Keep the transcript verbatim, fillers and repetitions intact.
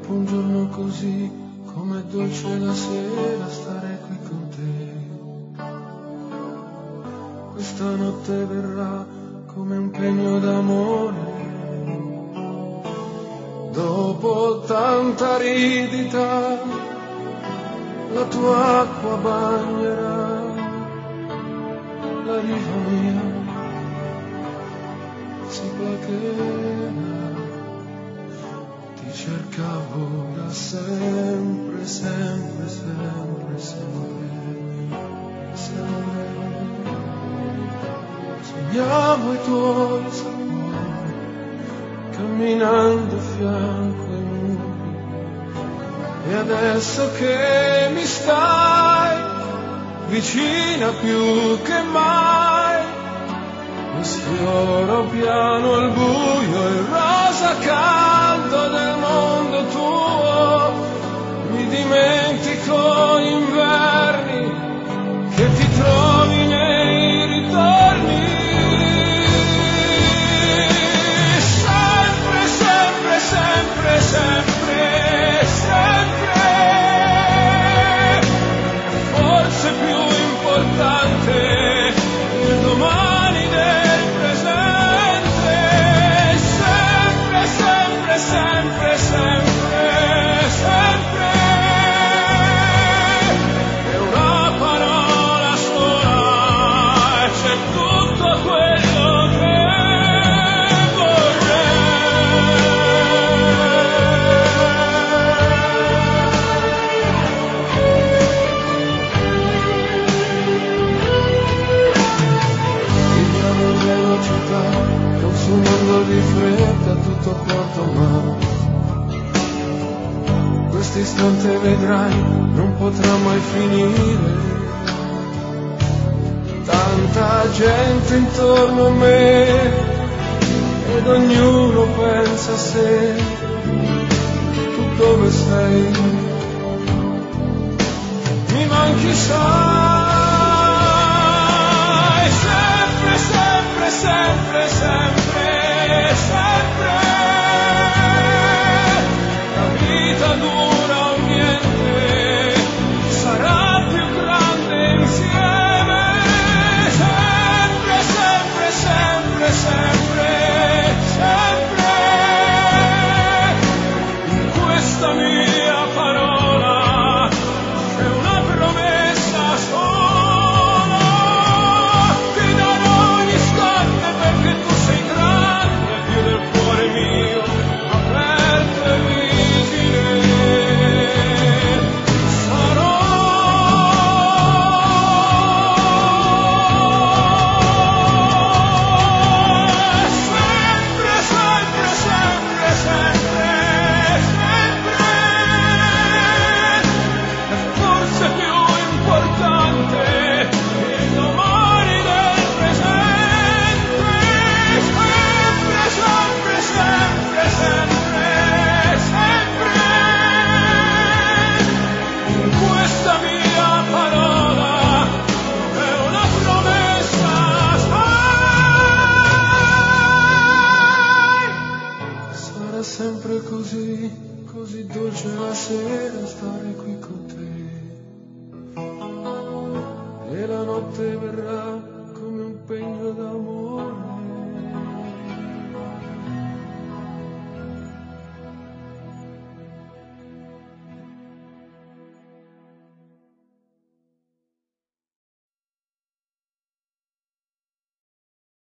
dopo un giorno così, com'è dolce la sera stare qui con te. Questa notte verrà come un pegno d'amore, dopo tanta aridità la tua acqua bagnerà la riva mia, si placherà. Ti cercavo da sempre, sempre, sempre, sempre, sempre. Sognavo i tuoi sapori, camminando fianco ai muri, e adesso che mi stai vicina più che mai, mi sfioro piano al buio il rosa caldo del mondo tuo, mi dimentico gli inverni che ti trovi nei ritorni. Sempre, sempre, sempre, sempre, sempre, forse più importante il domani del presente. Sempre, sempre, sempre, sempre, sempre, è una parola sola e c'è tutto quello che consumando di fretta tutto quanto amato. Questo istante vedrai non potrà mai finire. Tanta gente intorno a me ed ognuno pensa a sé. Tu dove sei? Mi manchi, sai. Sempre, sempre, sempre, sempre, sempre, la vita dura o niente, sarà più grande insieme. Sempre, sempre, sempre, sempre, sempre, in questa mia parola c'è una promessa sola, ti darò ogni istante perché tu sei grande, più del cuore mio, aperto e vigile. Sarò sempre, sempre, sempre, sempre, sempre, e forse più importante il domani del presente. Sempre, sempre, sempre, sempre, sempre, in questa mia parola è una promessa, sai. Sarà sempre così, così dolce la sera stare qui con te, e la notte verrà come un pegno d'amore,